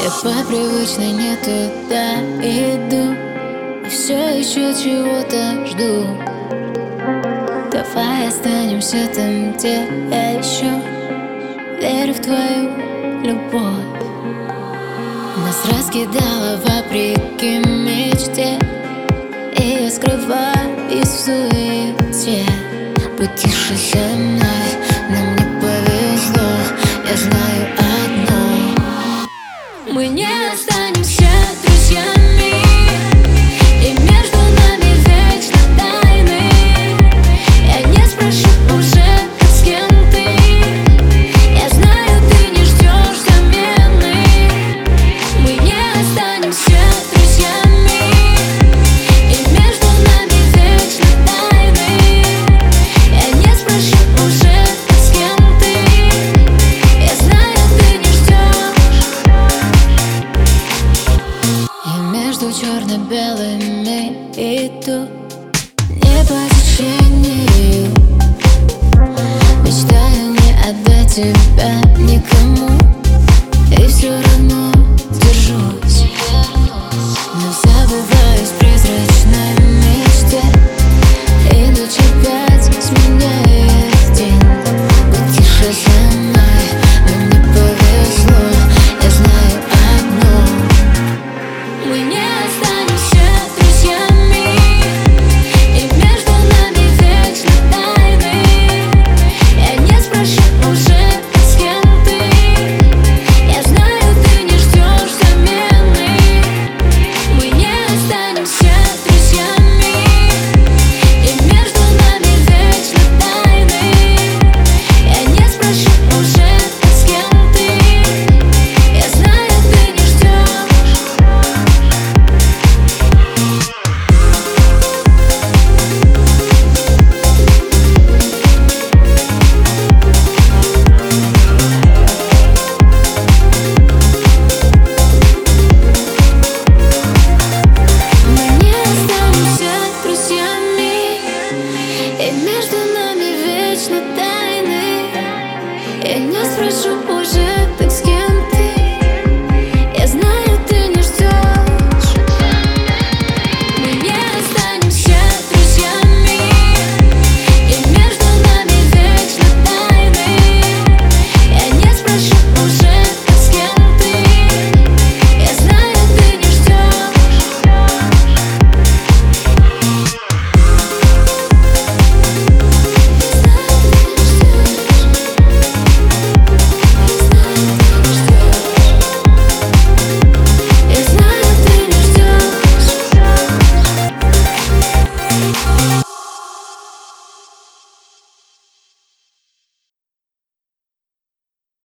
Я по привычной не туда иду, и все еще чего-то жду. Давай останемся там, где я еще верю в твою любовь. Нас раскидало вопреки мечте, и я скрываюсь в суете. Будь тише со мной, нам не повезло. Я знаю одно: мы не останемся друзьями, и между нами вечно тайны. Я не спрошу уже, с кем ты. Я знаю, ты не ждешь замены. Мы не останемся друзьями, и между нами вечно тайны. Я не спрошу уже, с кем ты. Я знаю, ты не ждешь. Я между черно-белыми иду,